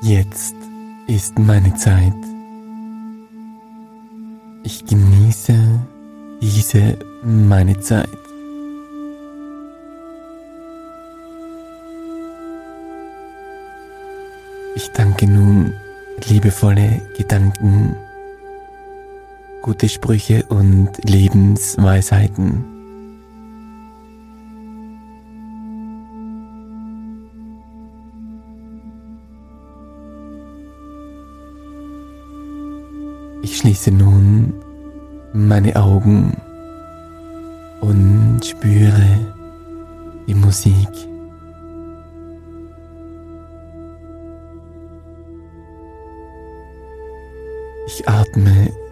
Jetzt ist meine Zeit. Ich genieße meine Zeit. Ich danke nun liebevolle Gedanken, gute Sprüche und Lebensweisheiten. Ich schließe nun meine Augen und spüre die Musik. Ich atme